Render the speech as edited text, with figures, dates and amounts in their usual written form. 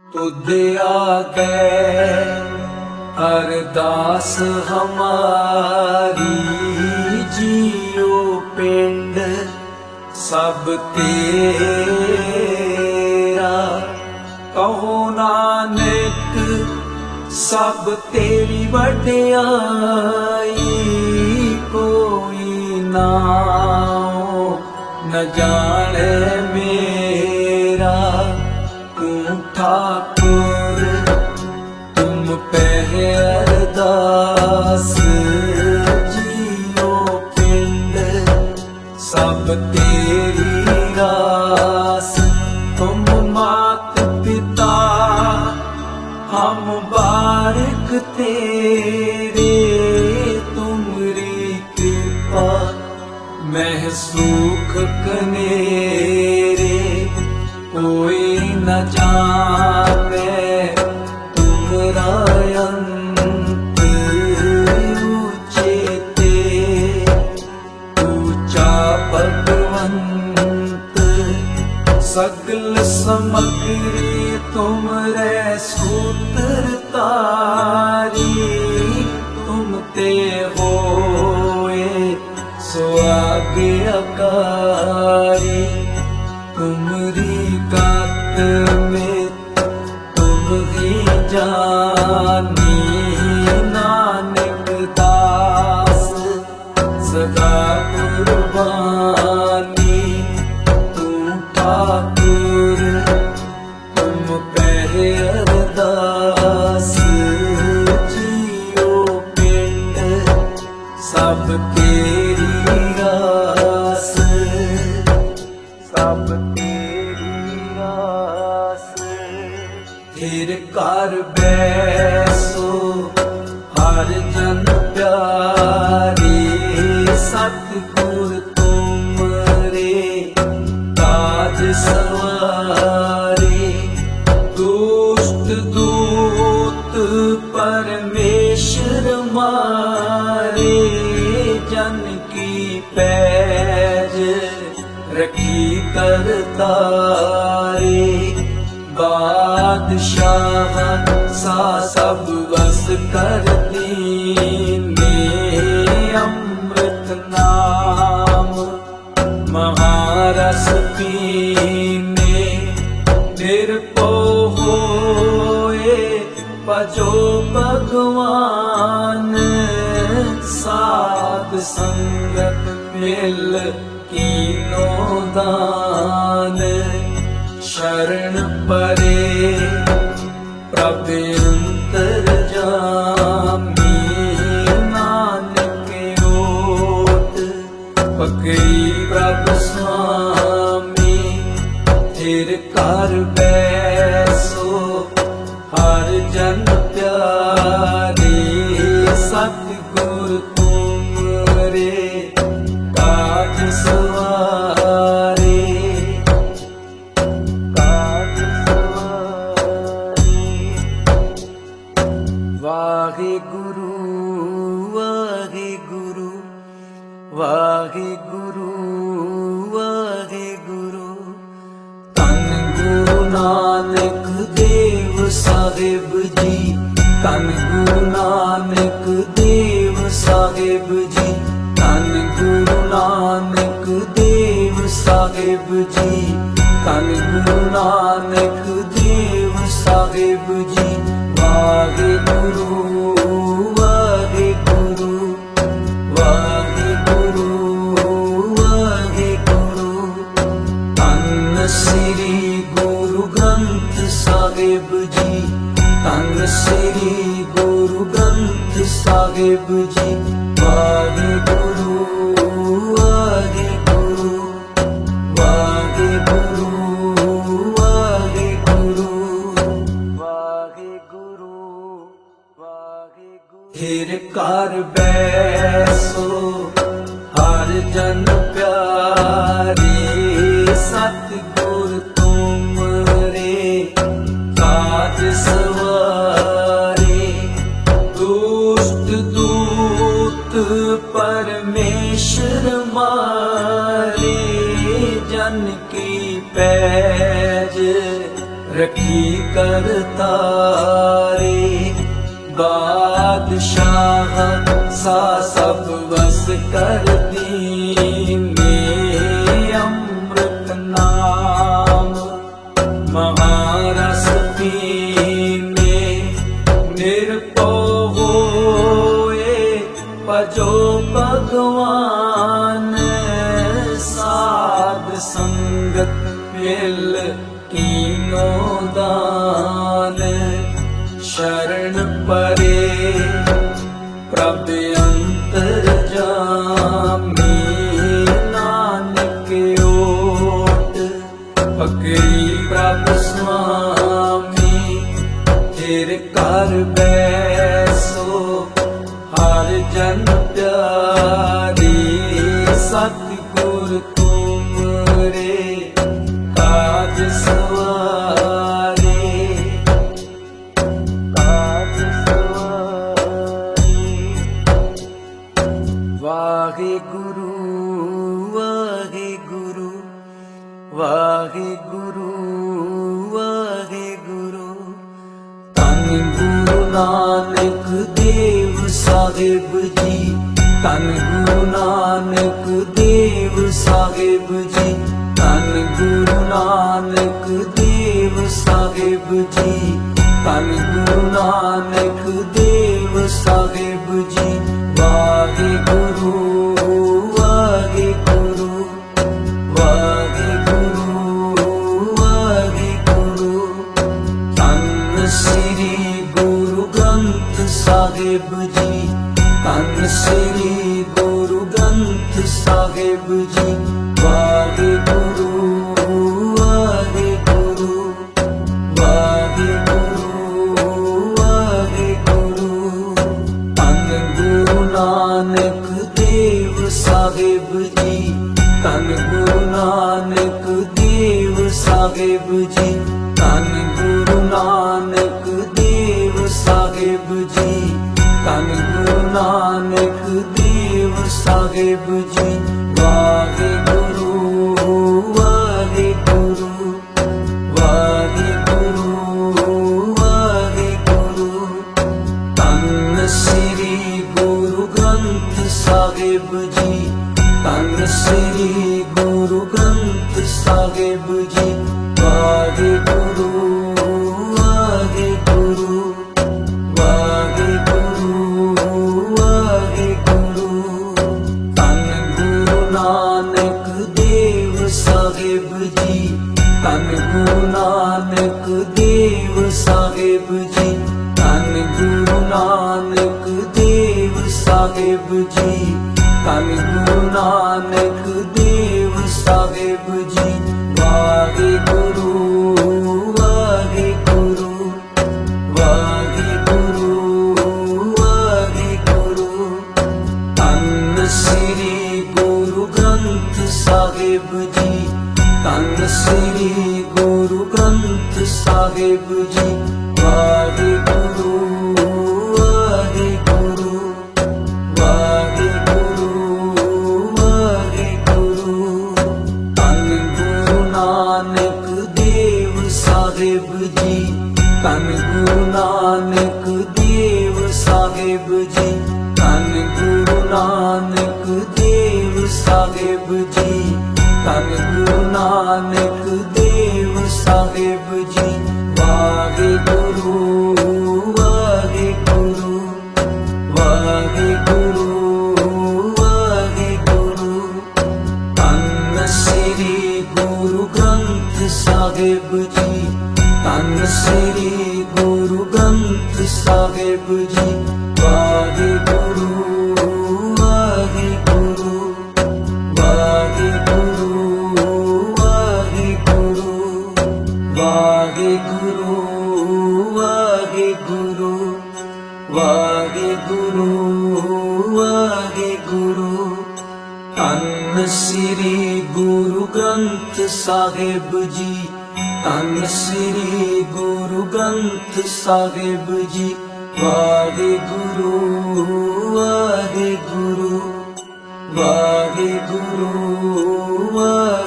तुद आगे अरदास हमारी, जियो पिंड सब तेरा। कहो नानक सब तेरी वड्याई, कोई नाओ न जाने मेरा। तू ठाकुर तुम पे अरदास, जियो पिंड सब तेरी रास। तुम मात पिता हम बारिक तेरे, तुमरी कृपा मैं सुख कनेरे। कोई न जाने तुमरा अंत, ऊंचे ऊंचा भगवंत। सगल समग्री तुमरे सूत्र तारी, तुम ते होए सो आज्ञाकारी। तुमरी गात में तुम ही जानी, नानक दास सदा कुर्बानी। तू ठाकुर तुम पे अरदास, जियो पिंड सब तेरी रास, सब तेरी रास। फिर कर बैसो हर जन प्यारे, सतगुर तुमरे ताज सवारे। दुष्ट दूत परमेश्वर मारे, जन की पैज रखी करतारे। बादशाह सा सब बस कर दीने, अमृत नाम महारस पीने। निरपो होए भजो भगवान, साध संगत मिल कीनो दान। शरण परे प्रभ अंतरजामी, नानक ओट पकड़ी प्रभ स्वामी। फिर कर बैसो हर जन प्यारे, सतगुर तुमरे काज सवारे। वाहिगुरु वाहिगुरु वाहिगुरु वाहिगुरु। धन गुरु नानक देव साहिब जी, धन गुरु नानक देव साहिब जी। धन गुरु नानक देव साहिब जी, धन गुरु नानक देव साहिब जी। वाहिगुरु वाहिगुरु वाहिगुरु वाहिगुरु। धन श्री गुरु ग्रंथ साहिब जी, धन श्री गुरु ग्रंथ साहिब जी। वाहिगुरु वाहिगुरु वाहिगुरु वाहिगुरु वाहिगुरु वाहिगुरु। फिर कर बैसो हर जन प्यारे, सतगुर तुमरे काज सवारे। दुष्ट दूत परमेश्वर मारे, जन की पैज रखी करतारे। बादशाह सा सब वस कर दीने, अमृत नाम महारस पीने। निरपो होए भजो भगवान, साध संगत मिल कीनो दान। शरण परे प्रभ अंतरजामी, नानक ओट पकड़ी प्रभ स्वामी। फिर कर बैसो हर जन प्यारी, सतगुर तुमरे काज सवारे। काज सवारे। वाहिगुरु वाहिगुरु वाहिगुरु वाहिगुरु। धन गुरु नानक देव साहिब जी, धन गुरु नानक देव साहिब जी। धन गुरु नानक देव साहिब जी, धन गुरु नानक देव साहिब जी। वाहिगुरु वाहिगुरु वाहिगुरु वाहिगुरु। धन श्री गुरु ग्रंथ साहिब जी, धन श्री गुरु ग्रंथ साहिब जी। वाहिगुरु वाहिगुरु वाहिगुरु वाहिगुरु। धन गुरु नानक देव साहिब जी, धन गुरु नानक देव साहिब जी। धन गुरु नानक देव साहिब जी, धन गुरु नानक देव साहिब जी। वाहिगुरु वाहिगुरु वाहिगुरु वाहिगुरु। धन श्री गुरु ग्रंथ साहिब जी, धन श्री गुरु ग्रंथ साहिब जी। वाहिगुरु वाहिगुरु वाहिगुरु वाहिगुरु। धन गुरु नानक देव साहिब जी, धन गुरु नानक देव साहिब जी। धन गुरु नानक देव साहिब जी, धन गुरु नानक देव साहिब जी। वाहिगुरु वाहिगुरु वाहिगुरु वाहिगुरु। धन श्री गुरु ग्रंथ साहिब जी, धन श्री गुरु ग्रंथ साहिब जी। वाहिगुरु वाहिगुरु वाहिगुरु वाहिगुरु। धन गुरु नानक देव साहिब जी, धन गुरु नानक देव साहिब जी। धन गुरु नानक देव साहिब जी, धन गुरु नानक देव साहिब जी। वाहिगुरु वाहिगुरु वाहिगुरु वाहिगुरु। धन श्री गुरु ग्रंथ साहिब जी, धन श्री गुरु ग्रंथ साहिब जी। वाहिगुरु वाहिगुरु वाहिगुरु वाहिगुरु वाहिगुरु वाहिगुरु वाहिगुरु वाहिगुरु। धन श्री गुरु ग्रंथ साहिब जी, धन श्री गुरु ग्रंथ साहिब जी। वाहिगुरु वाहिगुरु वाहिगुरु वाहिगुरु।